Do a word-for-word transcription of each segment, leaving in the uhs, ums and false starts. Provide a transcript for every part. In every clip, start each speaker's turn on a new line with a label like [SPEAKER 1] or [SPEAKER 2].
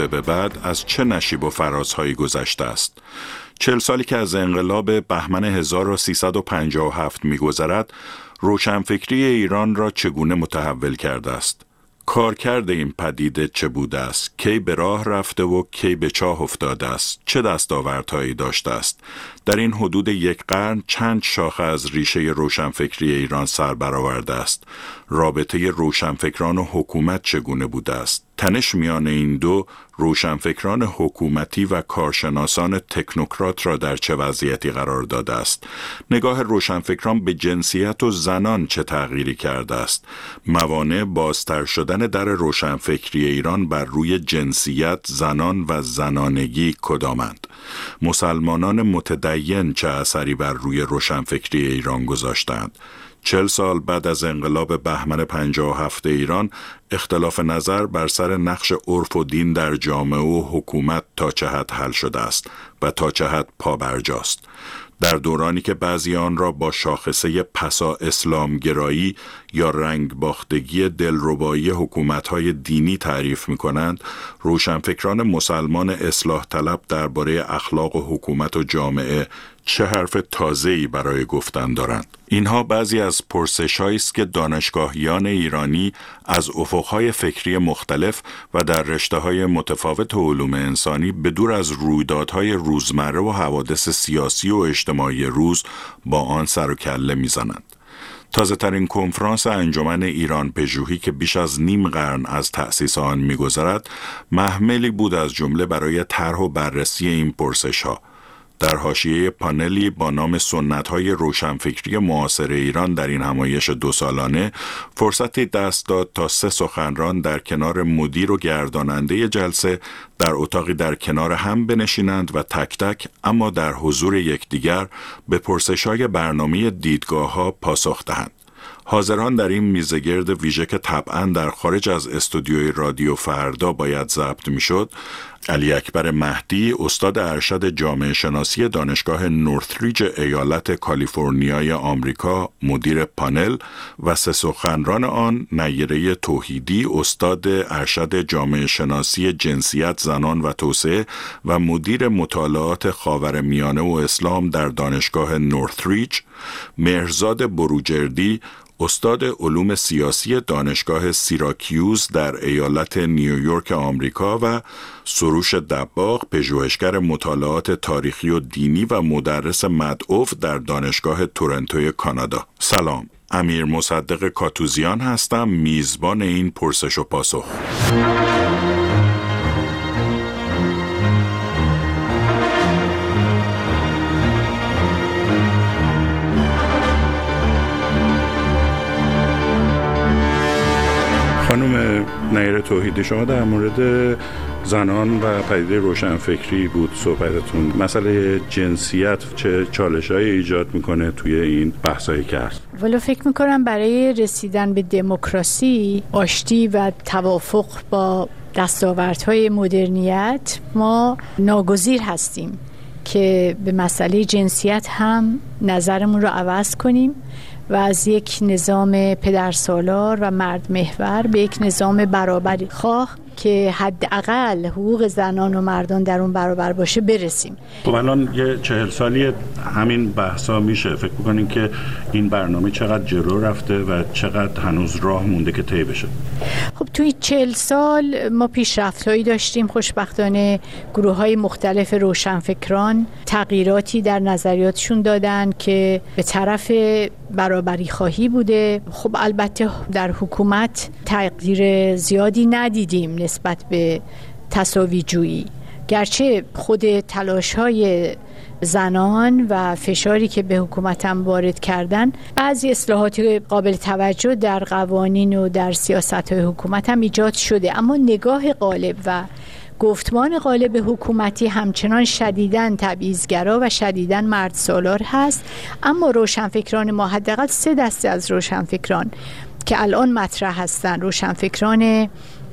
[SPEAKER 1] به بعد از چه نشیب و فرازهایی گذشته است. چهل سالی که از انقلاب بهمن هزار و سیصد و پنجاه و هفت می‌گذرد، روشنفکری ایران را چگونه متحول کرده است؟ کارکرد این پدیده چه بوده است؟ کی به راه رفته و کی به چاه افتاده است؟ چه دستاوردهایی داشته است؟ در این حدود یک قرن چند شاخه از ریشه روشنفکری ایران سر برآورده است؟ رابطه روشنفکران و حکومت چگونه بوده است؟ تنش میان این دو روشنفکران حکومتی و کارشناسان تکنوکرات را در چه وضعیتی قرار داده است؟ نگاه روشنفکران به جنسیت و زنان چه تغییری کرده است؟ موانع بازتر شدن در روشنفکری ایران بر روی جنسیت، زنان و زنانگی کدامند؟ مسلمانان متدین چه اثری بر روی روشنفکری ایران گذاشتند؟ چهل سال بعد از انقلاب بهمن پنجاه و هفت ایران، اختلاف نظر بر سر نقش عرف و دین در جامعه و حکومت تا چه حد حل شده است و تا چه حد پابرجاست. در دورانی که بعضی آن را با شاخصه پسا اسلامگرایی یا رنگ باختگی دلربایی حکومت‌های دینی تعریف می‌کنند، روشنفکران مسلمان اصلاح طلب درباره اخلاق و حکومت و جامعه چه حرف تازه‌ای برای گفتن دارند؟ اینها بعضی از پرسش‌هایی است که دانشگاهیان ایرانی از افق‌های فکری مختلف و در رشته‌های متفاوت علوم انسانی به دور از رویدادهای روزمره و حوادث سیاسی و اجتماعی روز با آن سر و کله می‌زنند. تازه ترین کنفرانس انجمن ایران پژوهی که بیش از نیم قرن از تأسیس آن می‌گذرد، محملی بود از جمله برای طرح و بررسی این پرسش‌ها. در حاشیه پانلی با نام سنت‌های روشنفکری معاصر ایران در این همایش دو سالانه، فرصتی دست داد تا سه سخنران در کنار مدیر و گرداننده جلسه در اتاقی در کنار هم بنشینند و تک تک اما در حضور یکدیگر به پرسش‌های برنامه دیدگاه‌ها پاسخ دهند. حاضران در این میزگرد ویژه که طبعاً در خارج از استودیوی رادیو فردا باید ضبط میشد، علی اکبر مهدی، استاد ارشد جامعه شناسی دانشگاه نورثریج ایالت کالیفرنیای آمریکا، مدیر پانل و سه سخنران آن، نیره توحیدی، استاد ارشد جامعه شناسی جنسیت، زنان و توسعه و مدیر مطالعات خاورمیانه و اسلام در دانشگاه نورثریج، مهرزاد بروجردی، استاد علوم سیاسی دانشگاه سیراکیوز در ایالت نیویورک آمریکا و سروش دباغ، پژوهشگر مطالعات تاریخی و دینی و مدرس مدعو در دانشگاه تورنتوی کانادا. سلام، امیر مصدق کاتوزیان هستم، میزبان این پرسش و پاسخ. خانم نیره توحیدی، شما در مورد زنان و پدیده روشنفکری بود صحبتتون. مسئله جنسیت چه چالش‌هایی ایجاد میکنه توی این بحثایی که هست؟
[SPEAKER 2] ولی فکر میکنم برای رسیدن به دموکراسی، آشتی و توافق با دستاوردهای مدرنیت ما ناگزیر هستیم که به مسئله جنسیت هم نظرمون رو عوض کنیم و از یک نظام پدرسالار و مرد محور به یک نظام برابری خواه که حداقل حقوق زنان و مردان در اون برابر باشه برسیم.
[SPEAKER 1] خب الان یه چهل سالی همین بحثا میشه. فکر می‌کنین که این برنامه چقدر جلو رفته و چقدر هنوز راه مونده که طی بشه؟
[SPEAKER 2] خب توی چهل سال ما پیشرفت‌هایی داشتیم. خوشبختانه گروه‌های مختلف روشنفکران تغییراتی در نظریاتشون دادن که به طرف برابری خواهی بوده. خب البته در حکومت تغییر زیادی ندیدیم نسبت به تساوی جویی، گرچه خود تلاش‌های زنان و فشاری که به حکومت هم وارد کردن، بعضی اصلاحات قابل توجه در قوانین و در سیاست‌های حکومت هم ایجاد شده، اما نگاه غالب و گفتمان غالب حکومتی همچنان شدیداً تبعیض‌گرا و شدیداً مرد سالار هست. اما روشنفکران ما، حداقل سه دسته از روشنفکران که الان مطرح هستن، روشنفکران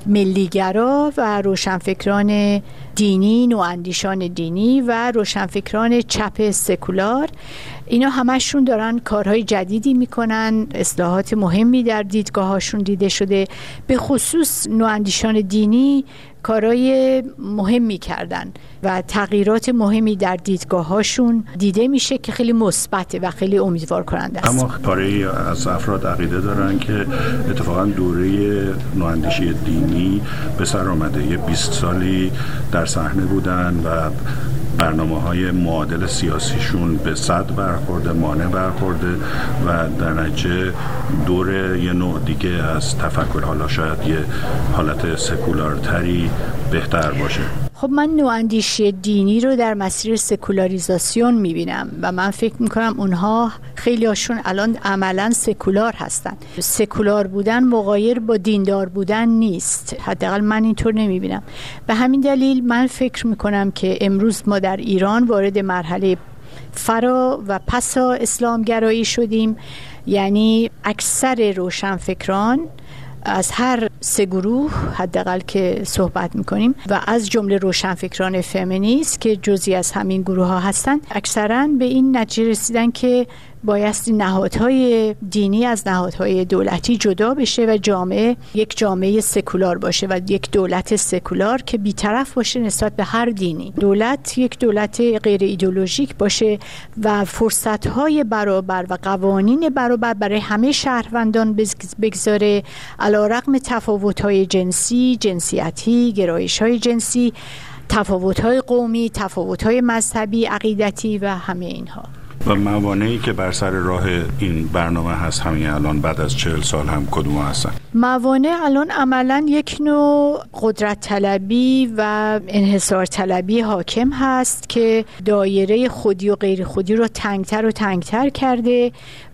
[SPEAKER 2] ملیگرا و روشنفکران دینی، نواندیشان دینی و روشنفکران چپ سکولار، اینا همشون دارن کارهای جدیدی میکنن، اصلاحات مهمی در دیدگاهاشون دیده شده. به خصوص نواندیشان دینی کارهای مهمی کردن و تغییرات مهمی در دیدگاه‌هاشون دیده میشه که خیلی مثبته و خیلی امیدوار کننده است.
[SPEAKER 1] اما پاره‌ای از افراد عقیده دارن که اتفاقا دوره نواندیشی دینی به سر آمده، یه بیست سالی در صحنه بودن و برنامه‌های معادل سیاسیشون به صد برخورده، مانع برخورده و در نتیجه دور یه نوع دیگه از تفکر، حالا شاید یه حالت سکولارتری بهتر باشه.
[SPEAKER 2] خب من نواندیشی دینی رو در مسیر سکولاریزاسیون میبینم و من فکر میکنم اونها خیلی هاشون الان عملا سکولار هستن. سکولار بودن مغایر با دیندار بودن نیست، حداقل من اینطور نمیبینم. به همین دلیل من فکر میکنم که امروز ما در ایران وارد مرحله فرا و پسا اسلامگرایی شدیم، یعنی اکثر روشنفکران از هر سه گروه حداقل که صحبت میکنیم و از جمله روشنفکران فمینیست که جزئی از همین گروه ها هستند، اکثرا به این نتیجه رسیدن که بایستی نهادهای دینی از نهادهای دولتی جدا بشه و جامعه یک جامعه سکولار باشه و یک دولت سکولار که بی‌طرف باشه نسبت به هر دینی. دولت یک دولت غیر ایدئولوژیک باشه و فرصت‌های برابر و قوانین برابر برای همه شهروندان بگذاره، علی‌رغم تفاوت‌های جنسی، جنسیتی، گرایش‌های جنسی، تفاوت‌های قومی، تفاوت‌های مذهبی، عقیدتی و همه اینها.
[SPEAKER 1] و موانعی که بر سر راه این برنامه هست همین الان بعد از چهل سال هم کدوم هستن؟
[SPEAKER 2] موانع الان عملا یک نوع قدرت طلبی و انحصار طلبی حاکم هست که دایره خودی و غیر خودی رو تنگتر و تنگتر کرده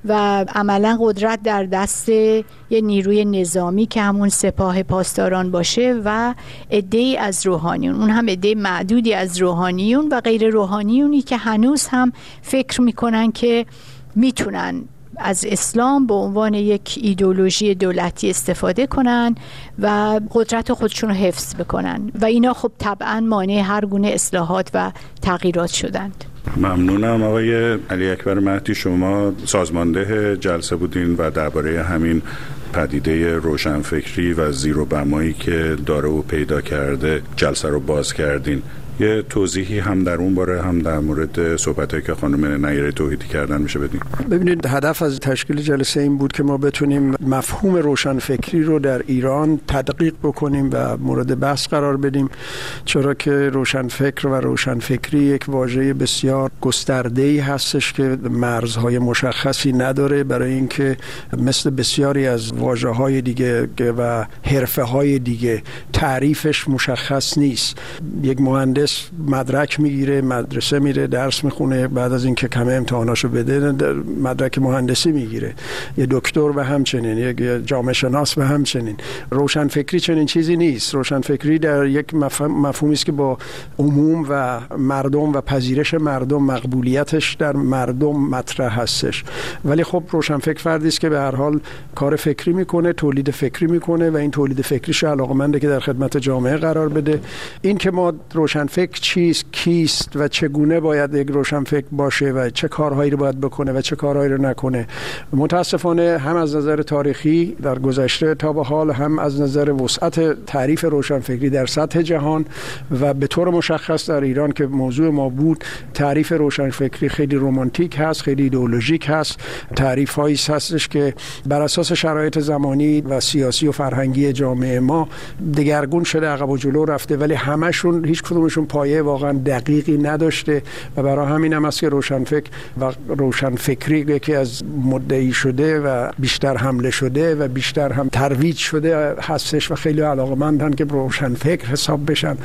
[SPEAKER 2] و عملا قدرت در دست یه نیروی نظامی که همون سپاه پاسداران باشه و عده‌ای از روحانیون، اون هم عده معدودی از روحانیون و غیر روحانیونی که هنوز هم فکر میکنن که میتونن از اسلام به عنوان یک ایدئولوژی دولتی استفاده کنن و قدرت خودشون رو حفظ بکنن و اینا خب طبعا مانع هر گونه اصلاحات و تغییرات شدند.
[SPEAKER 1] ممنونم آقای علی اکبر مهدی، شما سازمانده جلسه بودین و درباره همین پدیده روشنفکری و زیر و بمایی که داره و پیدا کرده جلسه رو باز کردین. یه توضیحی هم در اون باره هم در مورد صحبتایی که خانم نیره توحیدی کردن میشه بدین؟
[SPEAKER 3] ببینید، هدف از تشکیل جلسه این بود که ما بتونیم مفهوم روشنفکری رو در ایران تدقیق بکنیم و مورد بحث قرار بدیم، چرا که روشنفکر و روشنفکری یک واژه بسیار گسترده‌ای هستش که مرزهای مشخصی نداره، برای اینکه مثل بسیاری از واژه‌های دیگه و حرفه‌های دیگه تعریفش مشخص نیست. یک مهندس مدرک میگیره، مدرسه میره، درس میخونه، بعد از اینکه کمه امتحاناشو بده مدرک مهندسی میگیره. یه دکتر و همچنین، یک جامعه شناس و همچنین. روشنفکری چنین چیزی نیست. روشنفکری در یک مفهومی است که با عموم و مردم و پذیرش مردم، مقبولیتش در مردم مطرح هستش. ولی خب روشنفکر فردی است که به هر حال کار فکری میکنه، تولید فکری میکنه و این تولید فکریش علاقمنده که در خدمت جامعه قرار بده. این که ما روشنفکر چیست، کیست و چگونه باید یک روشنفکر باشه و چه کارهایی رو باید بکنه و چه کارهایی رو نکنه، متاسفانه هم از نظر تاریخی در گذشته تا به حال، هم از نظر وسعت تعریف روشنفکری در سطح جهان و به طور مشخص در ایران که موضوع ما بود، تعریف روشنفکری خیلی رمانتیک هست، خیلی ایدئولوژیک هست. تعریف هایی هستش که بر اساس شرایط زمانی و سیاسی و فرهنگی جامعه ما دگرگون شده، عقب و جلو رفته، ولی همشون هیچ کدومشون پایه واقعا دقیقی نداشته و برای همین هم است که روشنفکر و روشنفکری که از مدعی شده و بیشتر حمله شده و بیشتر هم ترویج شده هستش و خیلی علاقه‌مندن که روشنفکر حساب بشن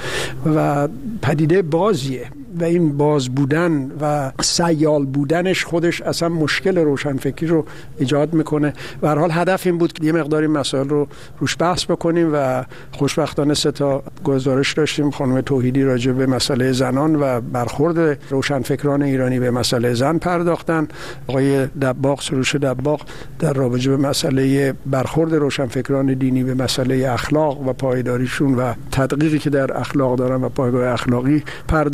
[SPEAKER 3] و پدیده بازیه و این باز بودن و سیال بودنش خودش اصلا مشکل روشنفکری رو ایجاد میکنه. به هر حال هدف این بود که یه مقداری مسائل رو روش بحث بکنیم و خوشبختانه سه تا گزارش داشتیم. خانم توحیدی راجع به مسئله زنان و برخورد روشنفکران ایرانی به مسئله زن پرداختن. آقای دباغ، سروش دباغ، در رابطه به مسئله برخورد روشنفکران دینی به مسئله اخلاق و پایداریشون و تدقیقی که در اخلاق دارن و پایگاه اخلاقی پرداختن.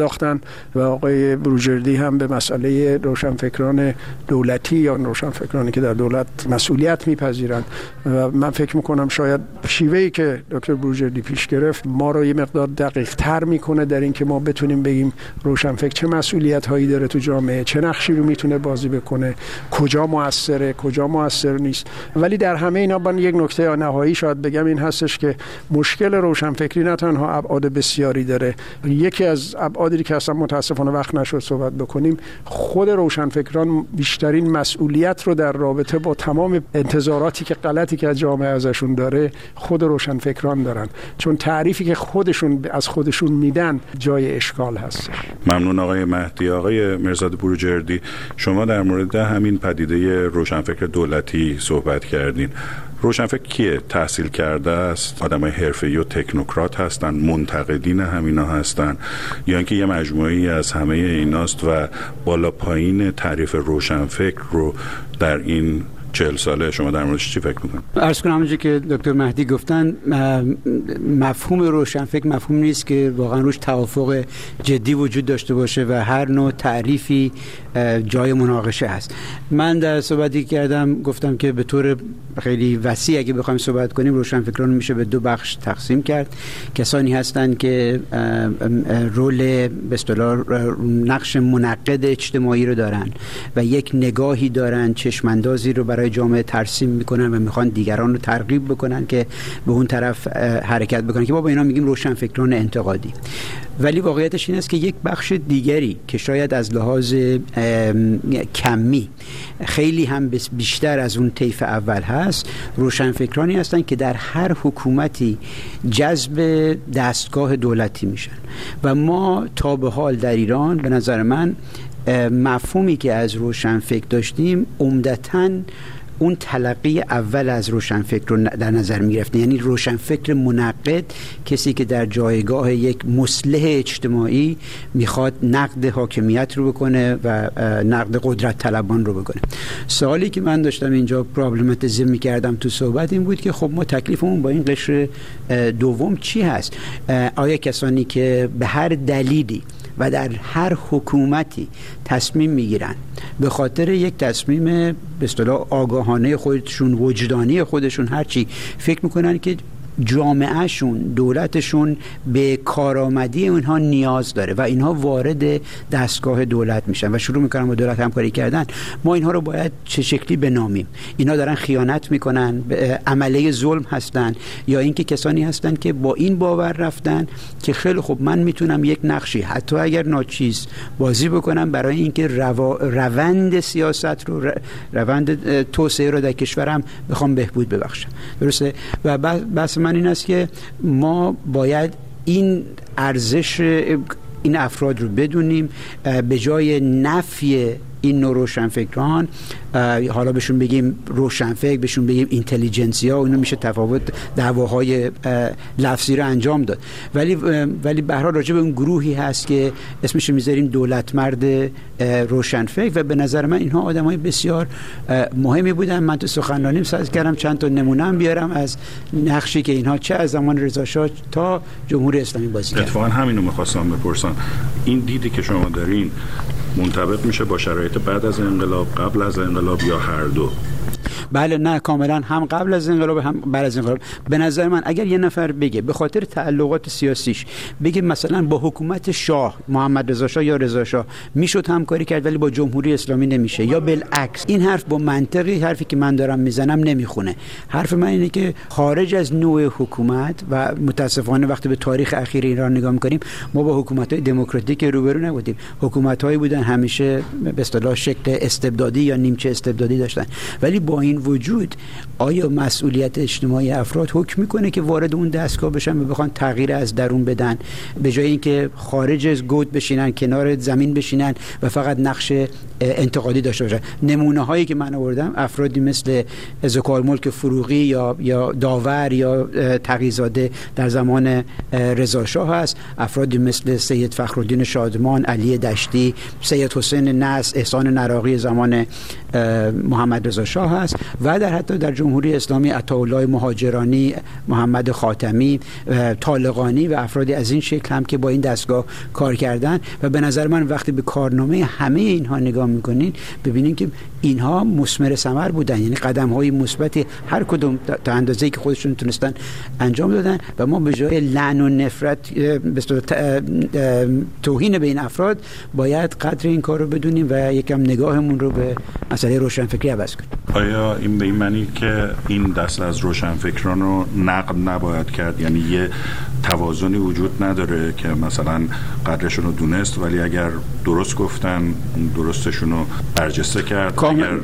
[SPEAKER 3] و آقای بروجردی هم به مسئله روشنفکران دولتی یا روشنفکرانی که در دولت مسئولیت میپذیرند و من فکر میکنم شاید شیوهی که دکتر بروجردی پیش گرفت ما رو یه مقدار دقیق تر میکنه در این که ما بتونیم بگیم روشنفکر چه مسئولیت هایی داره تو جامعه، چه نقشی رو میتونه بازی بکنه، کجا موثره، کجا موثر نیست. ولی در همه اینا من یک نکته نهایی شاید بگم این هستش که مشکل روشنفکری نه تنها ابعاد بسیاری داره. یکی از ابعادی که اصلا متاسفانه وقت نشد صحبت بکنیم، خود روشنفکران بیشترین مسئولیت رو در رابطه با تمام انتظاراتی که غلطی که از جامعه ازشون داره خود روشنفکران دارن، چون تعریفی که خودشون از خودشون میدن جای اشکال هست.
[SPEAKER 1] ممنون آقای مهدی. آقای مرزاد بروجردی، شما در مورد همین پدیده روشنفکر دولتی صحبت کردین. روشنفکر کیه؟ تحصیل کرده است، آدمای حرفه‌ای و تکنوکرات هستن، منتقدین همینا هستن، یا اینکه یه مجموعه‌ای از همه ایناست و بالا پایین تعریف روشنفکر رو در این چهل ساله شما در موردش چی فکر میکنید؟
[SPEAKER 4] عرض کنم همونجوری که دکتر مهدی گفتن، مفهوم روشنفکر مفهوم نیست که واقعا روش توافق جدی وجود داشته باشه و هر نوع تعریفی جای مناقشه هست. من در صحبتی کردم گفتم که به طور خیلی وسیع اگه بخوایم صحبت کنیم روشنفکران میشه به دو بخش تقسیم کرد. کسانی هستند که رول به اصطلاح نقش منقد اجتماعی رو دارن و یک نگاهی دارن، چشماندازی رو برای جامعه ترسیم میکنن و میخوان دیگران رو ترغیب بکنن که به اون طرف حرکت بکنن، که ما با اینا میگیم روشنفکران انتقادی. ولی واقعیتش این است که یک بخش دیگری که شاید از لحاظ کمی خیلی هم بیشتر از اون طیف اول هست، روشنفکرانی هستند که در هر حکومتی جذب دستگاه دولتی میشن و ما تا به حال در ایران به نظر من مفهومی که از روشنفکر داشتیم عمدتاً اون تلقی اول از روشنفکر رو در نظر می‌گرفت، یعنی روشنفکر منقد، کسی که در جایگاه یک مصلح اجتماعی میخواد نقد حاکمیت رو بکنه و نقد قدرت طلبان رو بکنه. سوالی که من داشتم اینجا پرابلماتیزه می‌کردم تو صحبت این بود که خب ما تکلیفمون با این قشر دوم چی هست؟ آیا کسانی که به هر دلیلی و در هر حکومتی تصمیم میگیرن به خاطر یک تصمیم به اصطلاح آگاهانه خودشون، وجدانی خودشون، هرچی فکر میکنن که جامعهشون، دولتشون به کارآمدی اونها نیاز داره و اینها وارد دستگاه دولت میشن و شروع میکنن با دولت همکاری کردن، ما اینها رو باید چه شکلی بنامیم؟ اینا دارن خیانت میکنن، عمله ظلم هستن، یا اینکه کسانی هستن که با این باور رفتن که خیلی خب من میتونم یک نقشی حتی اگر ناچیز بازی بکنم برای اینکه روا... روند سیاست رو، روند توسعه رو در کشورم بخوام بهبود ببخشم. درسته؟ و بس من این است که ما باید این ارزش این افراد رو بدونیم، به جای نفی این نوع روشنفکران، حالا بهشون بگیم روشنفکر، بهشون بگیم اینتلیجنسیا، اونو میشه تفاوت دعواهای لفظی رو انجام داد. ولی ولی به هر حال راجع به اون گروهی هست که اسمش میذاریم دولت مرد روشنفکر و به نظر من اینها آدمای بسیار مهمی بودن. من تو سخنرانیم سعی کردم چند تا نمونه بیارم از نقشی که اینها چه از زمان رضا شاه تا جمهوری اسلامی بازی کردن.
[SPEAKER 1] اتفاقا همینو می‌خواستم بپرسم، این دیدی که شما دارین منطبق میشه با شرایط بعد از انقلاب، قبل از انقلاب، یا هر دو؟
[SPEAKER 4] بله، نه کاملا، هم قبل از انقلاب هم بعد از انقلاب. به نظر من اگر یه نفر بگه به خاطر تعلقات سیاسیش بگه مثلا با حکومت شاه، محمد رضا شاه یا رضا شاه میشد همکاری کرد ولی با جمهوری اسلامی نمیشه، یا بالعکس، این حرف با منطقی حرفی که من دارم میزنم نمیخونه. حرف من اینه که خارج از نوع حکومت و متاسفانه وقتی به تاریخ اخیر ایران نگاه میکنیم ما با حکومت‌های دموکراتیک روبرو نبودیم. حکومت‌هایی بودن همیشه به اصطلاح شکل استبدادی یا نیمچه استبدادی داشتن، ولی با این وجود آیا مسئولیت اجتماعی افراد حکم میکنه که وارد اون دستگاه بشن و بخوان تغییر از درون بدن، به جای اینکه خارج از گود بشینن، کنار زمین بشینن و فقط نقش انتقادی داشته باشن؟ نمونه هایی که من آوردم افرادی مثل ذوالملک فروغی یا یا داور یا تقی‌زاده در زمان رضا شاه هست، افرادی مثل سید فخرالدین شادمان، علی دشتی، سید حسین نصر، احسان نراقی زمان محمد رضا شاه هست، و در حتی در جمهوری اسلامی عطاالله مهاجرانی، محمد خاتمی، طالقانی و افرادی از این شکل هم که با این دستگاه کار کردن و به نظر من وقتی به کارنامه همه اینها نگاه میکنین ببینین که اینها مثمر ثمر بودن، یعنی قدم های مثبت هر کدوم تا اندازه‌ای که خودشون تونستن انجام دادن و ما به جای لعن و نفرت توهین به این افراد باید قدر این کار رو بدونیم و یکم نگاهمون رو به مسئله روشنفکری عوض کنیم.
[SPEAKER 1] آیا این به این معنی که این دست از روشنفکران رو نقد نباید کرد؟ یعنی یه توازنی وجود نداره که مثلا قدرشون رو دونست ولی اگر درست گفتن درستشون رو برجسته کرد؟ اگر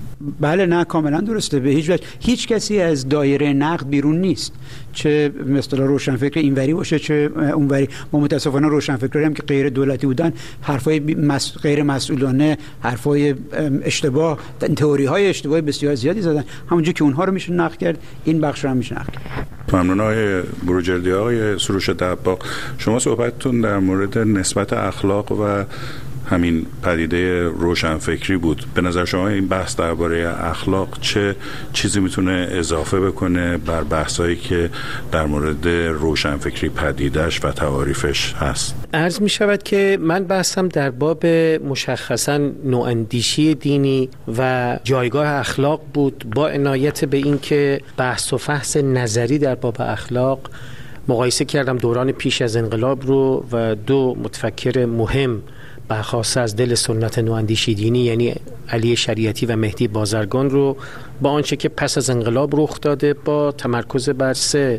[SPEAKER 4] بله نه کاملا درسته. به هیچ وجه هیچ کسی از دایره نقد بیرون نیست، چه مثلا روشنفکر اینوری باشه چه اونوری. ما متاسفانه روشنفکرایی هم که غیر دولتی بودن حرفای مس... غیر مسئولانه، حرفای اشتباه، تئوری های اشتباهی بسیار زیادی زدن. همونجوری که اونها رو میشه نقد کرد این بخش رو هم میشه نقد کرد.
[SPEAKER 1] ممنون آقای بروجردی. آقای سروش دباغ، شما صحبتتون در مورد نسبت اخلاق و همین پدیده روشنفکری بود. به نظر شما این بحث درباره اخلاق چه چیزی میتونه اضافه بکنه بر بحثایی که در مورد روشنفکری پدیدش و تعاریفش هست؟
[SPEAKER 5] عرض می شود که من بحثم در باب مشخصا نواندیشی دینی و جایگاه اخلاق بود، با عنایت به این که بحث و فحص نظری در باب اخلاق مقایسه کردم دوران پیش از انقلاب رو و دو متفکر مهم برخواسته از دل سنت نواندیشی دینی یعنی علی شریعتی و مهدی بازرگان رو با آنچه که پس از انقلاب رخ داده با تمرکز بر سه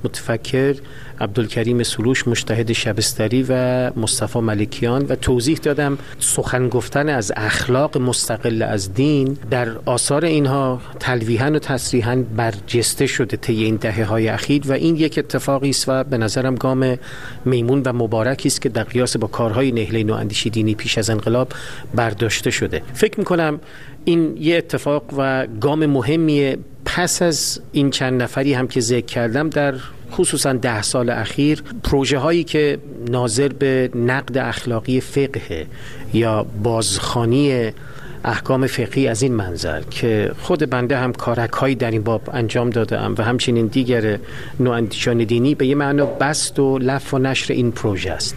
[SPEAKER 5] متفکر عبدالکریم سروش، مجتهد شبستری و مصطفی ملکیان و توضیح دادم سخن گفتن از اخلاق مستقل از دین در آثار اینها تلویحاً و تصریحاً برجسته شده طی این دهه‌های اخیر و این یک اتفاقی است و به نظرم گام میمون و مبارکی است که در قیاس با کارهای نهله نواندیشی دینی پیش از انقلاب برداشته شده. فکر می‌کنم این یه اتفاق و گام مهمیه. پس از این چند نفری هم که ذکر کردم در خصوصا ده سال اخیر پروژه هایی که ناظر به نقد اخلاقی فقه یا بازخوانی احکام فقهی از این منظر که خود بنده هم کارک هایی در این باب انجام دادم و همچنین دیگر نواندیشان دینی به یه معنا بست و لف و نشر این پروژه است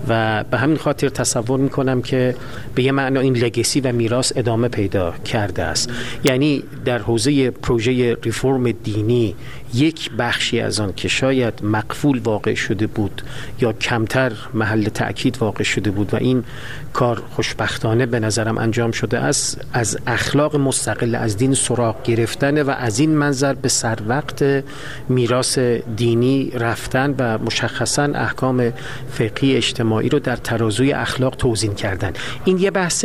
[SPEAKER 5] و به همین خاطر تصور میکنم که به یه معنا این لگسی و میراث ادامه پیدا کرده است. یعنی در حوزه پروژه ریفرم دینی یک بخشی از آن که شاید مقفول واقع شده بود یا کمتر محل تأکید واقع شده بود و این کار خوشبختانه به نظرم انجام شده است، از اخلاق مستقل از دین سراغ گرفتن و از این منظر به سر وقت میراث دینی رفتن و مشخصا احکام فقهی اجتماعی رو در ترازوی اخلاق توزیع کردن. این یه بحث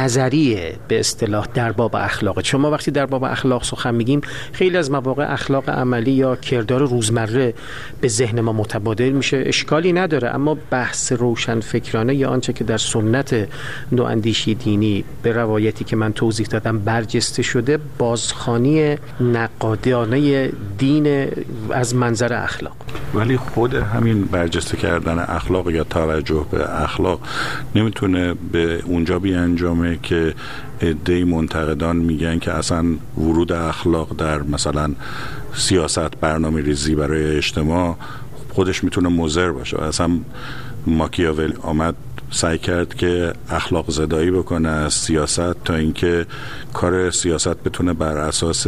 [SPEAKER 5] نظریه به اصطلاح در باب اخلاق. شما وقتی در باب اخلاق سخن میگیم خیلی از مواقع اخلاق عملی یا کردار روزمره به ذهن ما متبادر میشه، اشکالی نداره، اما بحث روشنفکرانه یا آنچه که در سنت نواندیشی دینی به روایتی که من توضیح دادم برجسته شده بازخوانی نقادانه دین از منظر اخلاق.
[SPEAKER 1] ولی خود همین برجسته کردن اخلاق یا توجه به اخلاق نمیتونه به اونجا بیانجامه که عده‌ای منتقدان میگن که اصلا ورود اخلاق در مثلا سیاست برنامه ریزی برای اجتماع خودش میتونه مضر باشه. اصلا ماکیاولی آمد سعی کرد که اخلاق زدایی بکنه از سیاست تا اینکه کار سیاست بتونه بر اساس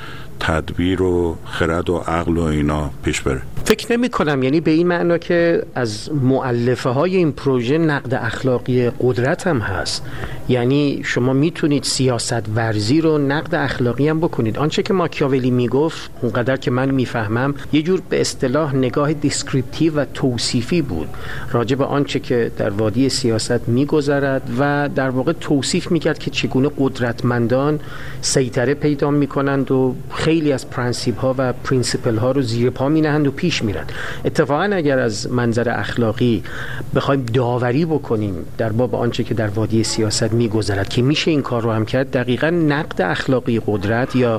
[SPEAKER 1] تدبیر و خرد و عقل و اینا پیش بره.
[SPEAKER 5] فکر نمی کنم، یعنی به این معنا که از مؤلفه های این پروژه نقد اخلاقی قدرت هم هست. یعنی شما میتونید سیاست ورزی رو نقد اخلاقی هم بکنید. آنچه که ماکیاولی میگفت اونقدر که من میفهمم یه جور به اصطلاح نگاه دیسکریپتیو و توصیفی بود راجع به آنچه که در وادی سیاست میگذرد و در واقع توصیف میکرد که چگونه قدرتمندان سیطره پیدا میکنند و خیلی از پرنسیپ ها و پرینسیپل ها رو زیر پا می نهند و پیش میرن. اتفاقا اگر از منظر اخلاقی بخوایم داوری بکنیم در باب آنچه که در وادی سیاست میگذرد که میشه این کار رو هم کرد، دقیقاً نقد اخلاقی قدرت یا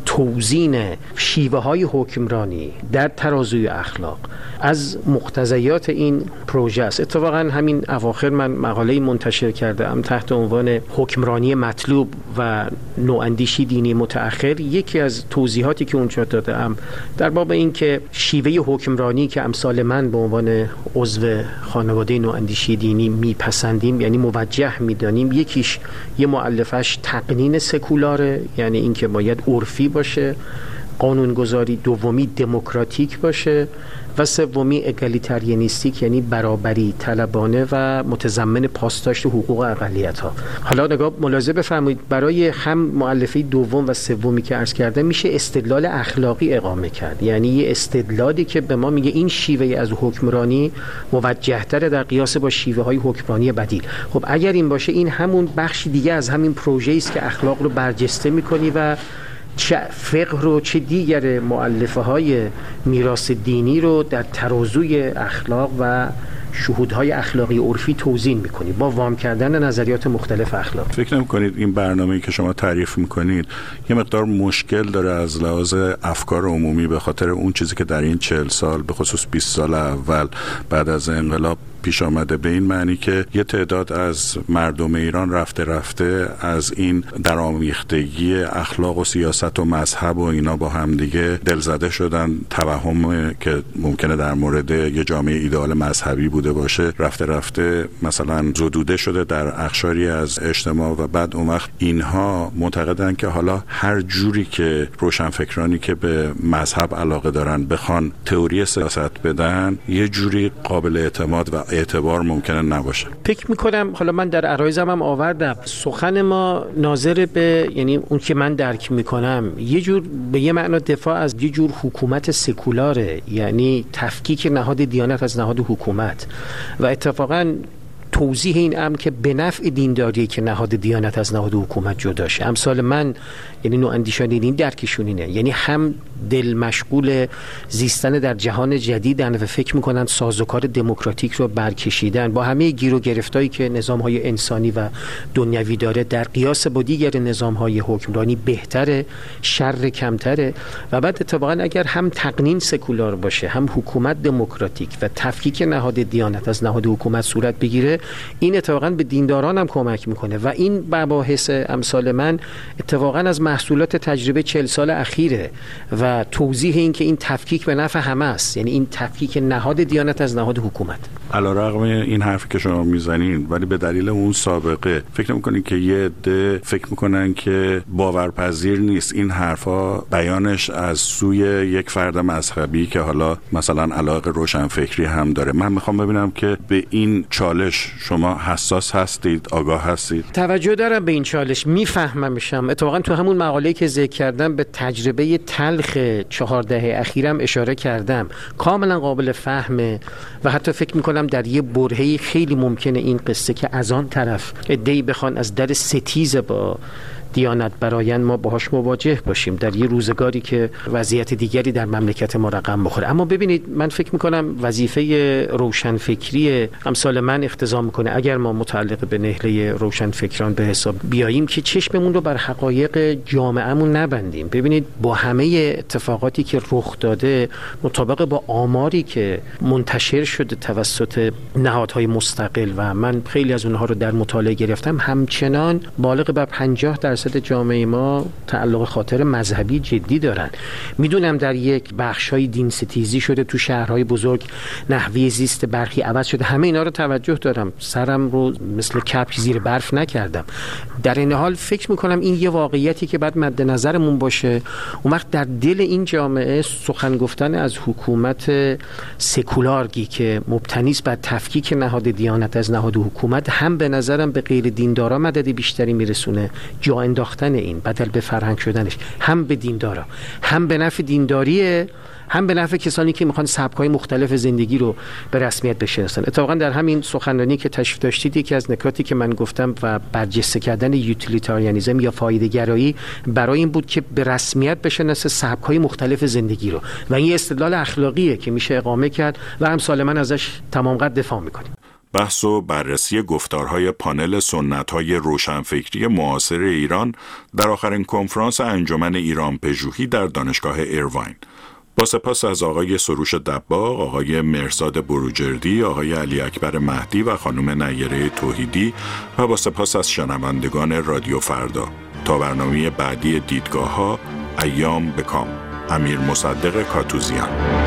[SPEAKER 5] توزین شیوه های حکمرانی در ترازوی اخلاق از مقتضیات این پروژه است. اتفاقاً همین اواخر من مقاله‌ای منتشر کردم تحت عنوان حکمرانی مطلوب و نواندیشی دینی متأخر. یکی از توضیحاتی که اونجا دادم در باب این که شیوه حکمرانی که امثال من به عنوان عضو خانواده نواندیشی دینی میپسندیم، یعنی موجه میدانیم، یکیش یه مؤلفش تقنین سکولاره، یعنی اینکه باید عرفی باشه، قانونگذاری، دومی دموکراتیک باشه و سومی اگالیتاریانیستیک، یعنی برابری طلبانه و متضمن پاسداشت حقوق اقلیت‌ها. حالا نگاه ملاحظه بفرمایید، برای هم مؤلفه دوم و سومی که عرض کردم میشه استدلال اخلاقی اقامه کرد، یعنی یه استدلالی که به ما میگه این شیوه از حکمرانی موجه‌تر در قیاس با شیوه های حکمرانی بدیل. خب اگر این باشه، این همون بخشی دیگه از همین پروژه است که اخلاق رو برجسته میکنی و چه فقه رو چه دیگر مؤلفه های میراث دینی رو در ترازوی اخلاق و شهودهای اخلاقی عرفی توزین میکنی با وام کردن نظریات مختلف اخلاق.
[SPEAKER 1] فکر نمی‌کنید این برنامه‌ای که شما تعریف میکنید یه مقدار مشکل داره از لحاظ افکار عمومی به خاطر اون چیزی که در این چهل سال به خصوص بیست سال اول بعد از انقلاب پیش آمده، به این معنی که یه تعداد از مردم ایران رفته رفته از این درآمیختگی اخلاق و سیاست و مذهب و اینا با هم دیگه دلزده شدن، توهم که ممکنه در مورد یه جامعه ایدئال مذهبی بوده باشه رفته رفته مثلا زدوده شده در اقشاری از اجتماع و بعد اون وقت اینها معتقدن که حالا هر جوری که روشنفکرانی که به مذهب علاقه دارن بخوان تئوری سیاست بدن یه جوری قابل اعتماد و اعتبار ممکنه نباشه.
[SPEAKER 5] فکر میکنم حالا من در عرایزم هم آوردم سخن ما ناظر به، یعنی اون که من درک میکنم یه جور به یه معنا دفاع از یه جور حکومت سکولاره، یعنی تفکیک نهاد دیانت از نهاد حکومت و اتفاقاً توضیح این امر که به نفع دینداری که نهاد دیانت از نهاد حکومت جدا شه. امثال من یعنی نواندیشان دینی درکشون اینه، یعنی هم دل مشغول زیستن در جهان جدیدن و فکر میکنن سازوکار دموکراتیک رو برکشیدن با همه گیر و گرفتایی که نظام‌های انسانی و دنیوی داره در قیاس با دیگر نظام‌های حکمرانی بهتره، شر کمتره. و بعد اتفاقا اگر هم تقنین سکولار باشه هم حکومت دموکراتیک و تفکیک نهاد دیانت از نهاد حکومت صورت بگیره، این اتفاقا به دینداران هم کمک میکنه و این مباحث امثال من اتفاقا از محصولات تجربه چهل سال اخیره و توضیح این که این تفکیک به نفع همه است، یعنی این تفکیک نهاد دیانت از نهاد حکومت.
[SPEAKER 1] علیرغم این حرفی که شما میزنین ولی به دلیل اون سابقه فکر نمی‌کنید که یه عده فکر میکنن که باورپذیر نیست این حرفا بیانش از سوی یک فرد مذهبی که حالا مثلا علاقه روشنفکری هم داره؟ من میخوام ببینم که به این چالش شما حساس هستید، آگاه هستید؟
[SPEAKER 5] توجه دارم به این چالش، میفهممشم. اتفاقا تو همون مقاله‌ای که ذکر کردم به تجربه تلخ چهار دهه اخیرم اشاره کردم، کاملا قابل فهمه و حتی فکر میکنم در یه برهه‌ای خیلی ممکنه این قصه که از آن طرف عده‌ای بخوان از در ستیز با دیانت برایند ما باهاش مواجه باشیم در یه روزگاری که وضعیت دیگری در مملکت ما رقم بخوره. اما ببینید من فکر میکنم وظیفه روشنفکری امثال من اقتضا میکنه اگر ما متعلق به نهله روشنفکران به حساب بیاییم که چشممون رو بر حقایق جامعهمون نبندیم. ببینید با همه اتفاقاتی که رخ داده مطابق با آماری که منتشر شده توسط نهادهای مستقل و من خیلی از اونها رو در مطالعه گرفتم، همچنان بالغ بر پنجاه درصد جامعه ما تعلق خاطر مذهبی جدی دارن. میدونم در یک بخشای دین ستیزی شده تو شهرهای بزرگ، نحوه زیست برخی عوض شده، همه اینا رو توجه دارم، سرم رو مثل کپک زیر برف نکردم. در این حال فکر میکنم این یه واقعیتی که بعد مد نظرمون باشه. اون وقت در دل این جامعه سخن گفتن از حکومت سکولارگی که مبتنی است بر تفکیک نهاد دیانت از نهاد حکومت هم به نظرم به غیر دیندارا مدد بیشتری میرسونه، جا انداختن این بدل به فرهنگ شدنش هم به دیندارا هم به نفع دینداریه هم به نفع کسانی که میخوان سبک‌های مختلف زندگی رو به رسمیت بشناسن. اتفاقا در همین سخنرانی که تشریف داشتید یکی از نکاتی که من گفتم و برجسته کردن یوتیلیتاریانیسم یا فایده‌گرایی برای این بود که به رسمیت بشناسه سبک‌های مختلف زندگی رو و این استدلال اخلاقیه که میشه اقامه کرد و هم سالماً ازش تمام قد دفاع میکنیم.
[SPEAKER 1] بحث و بررسی گفتارهای پانل سنت‌های روشنفکری معاصر ایران در آخرین کنفرانس انجمن ایران پژوهی در دانشگاه ایرواین. با سپاس از آقای سروش دباغ، آقای مرزاد بروجردی، آقای علی اکبر مهدی و خانم نیره توحیدی و با سپاس از شنوندگان رادیو فردا. تا برنامه بعدی دیدگاه‌ها، ایام بکام. امیر مصدق کاتوزیان.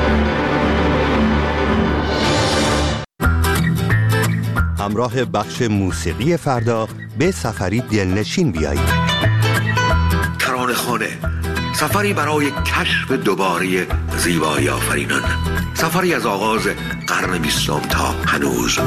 [SPEAKER 6] همراه بخش موسیقی فردا به سفری دلنشین بیایید.
[SPEAKER 7] ترانه خانه، سفری برای کشف دوباره زیبایی آفرینان، سفری از آغاز قرن بیستم تا هنوز.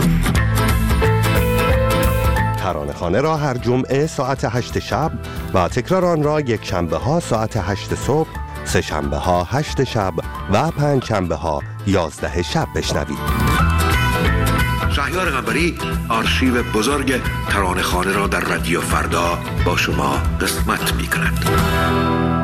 [SPEAKER 6] ترانه خانه را هر جمعه ساعت هشت شب و تکرار آن را یک شنبه ها ساعت هشت صبح، سه شنبه ها هشت شب و پنج شنبه ها یازده شب بشنوید.
[SPEAKER 7] شهریار قنبری آرشیو بزرگ ترانه خانه را در رادیو فردا با شما قسمت می کند.